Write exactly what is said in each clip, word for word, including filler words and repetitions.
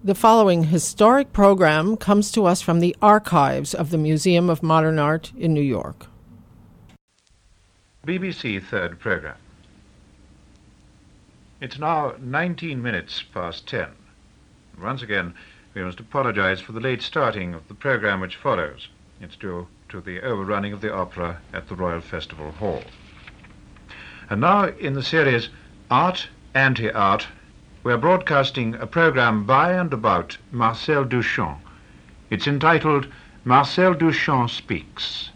The following historic program comes to us from the archives of the Museum of Modern Art in New York. B B C Third Program. It's now nineteen minutes past ten. Once again, we must apologize for the late starting of the program which follows. It's due to the overrunning of the opera at the Royal Festival Hall. And now, in the series Art, Anti-Art, we're broadcasting a program by and about Marcel Duchamp. It's entitled Marcel Duchamp Speaks.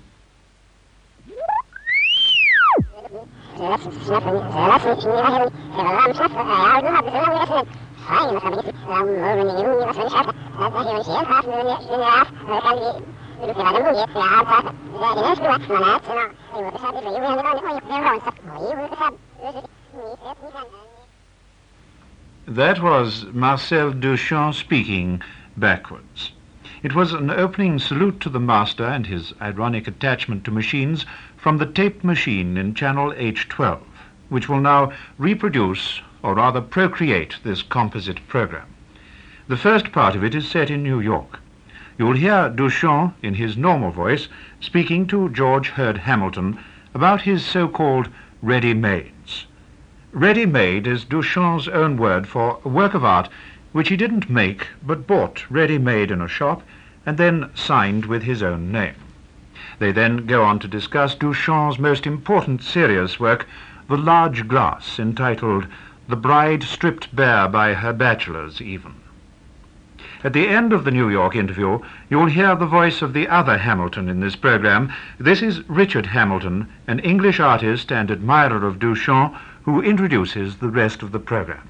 That was Marcel Duchamp speaking backwards. It was an opening salute to the master and his ironic attachment to machines from the tape machine in channel H twelve, which will now reproduce, or rather procreate, this composite program. The first part of it is set in New York. You will hear Duchamp, in his normal voice, speaking to George Hurd Hamilton about his so-called ready-mades. Ready-made is Duchamp's own word for a work of art which he didn't make but bought ready-made in a shop and then signed with his own name. They then go on to discuss Duchamp's most important serious work, The Large Glass, entitled The Bride Stripped Bare by Her Bachelors Even. At the end of the New York interview, you'll hear the voice of the other Hamilton in this program. This is Richard Hamilton, an English artist and admirer of Duchamp, who introduces the rest of the program.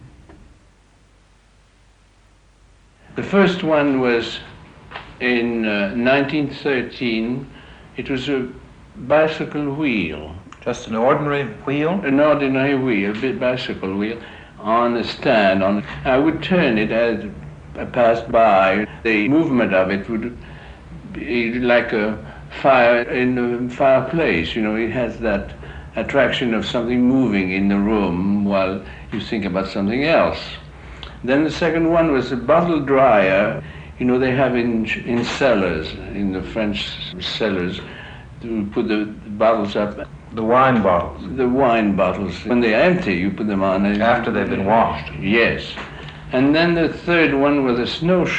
The first one was in uh, nineteen thirteen. It was a bicycle wheel. Just an ordinary wheel? An ordinary wheel, a bicycle wheel, on a stand. On I would turn it as I passed by. The movement of it would be like a fire in a fireplace. You know, it has that attraction of something moving in the room while you think about something else. Then the second one was a bottle dryer. You know, they have in in cellars, in the French cellars, to put the bottles up. The wine bottles? The wine bottles. When they're empty, you put them on. After they've been washed? Yes. And then the third one was a snow